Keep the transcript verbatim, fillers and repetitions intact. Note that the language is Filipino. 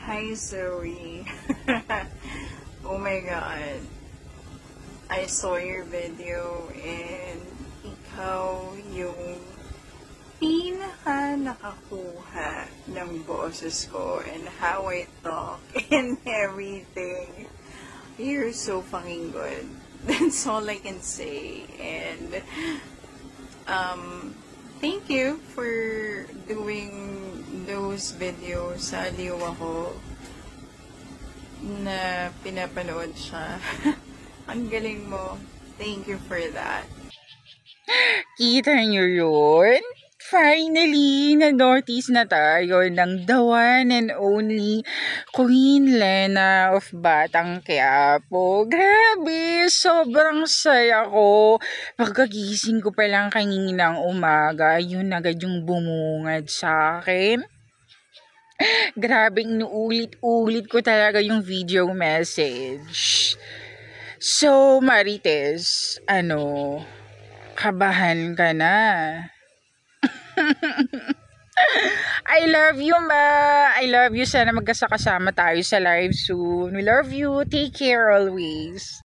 Hi Zoe. Oh my god. I saw your video and ikaw yung pinaka nakakuha ng boses ko and how I talk and everything. You're so fucking good. That's all I can say. And um thank you for doing those videos. Aliw ako na pinapanood siya. Ang galing mo. Thank you for that. Kita niyo yun? Finally, na-notice na tayo ng the one and only Queen Lena of Batang Quiapo. Grabe, sobrang saya ko. Pagkagising ko pa lang kaninang umaga, yun agad yung bumungad sa akin. Grabe, inuulit-ulit ko talaga yung video message. So, Marites, ano, kabahan ka na? I love you, ma. I love you. Sana magkasakasama tayo sa live soon. We love you. Take care always.